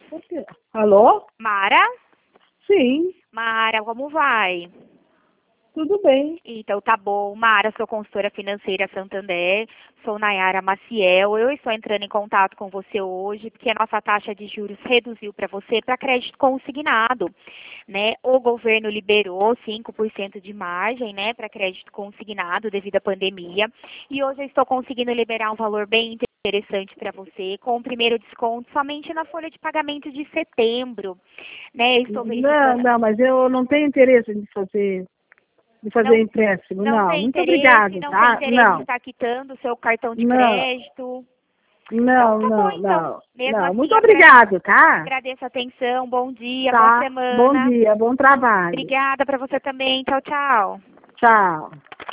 Por quê? Alô? Mara? Sim, Mara, como vai? tudo bem. Então tá bom. Mara, sou consultora financeira Santander, sou Nayara Maciel. Eu estou entrando em contato com você hoje porque a nossa taxa de juros reduziu para você para crédito consignado, né? O governo liberou 5% de margem, né, para crédito consignado devido à pandemia. E hoje eu estou conseguindo liberar um valor bem interessante para você, com o primeiro desconto somente na folha de pagamento de setembro, né? Eu estou Não, verificando. não, mas eu não tenho interesse de fazer Não, empréstimo, não não. tem Muito interesse, obrigado, não tem tá? interesse em Não, estar quitando o seu cartão de não, crédito. Então não, tá bom, não, então. não, Mesmo não. assim, Muito eu obrigado, tá? agradeço a atenção. Bom dia, boa Tá. Bom semana. dia, bom trabalho. Obrigada para você também. Tchau, tchau. Tchau.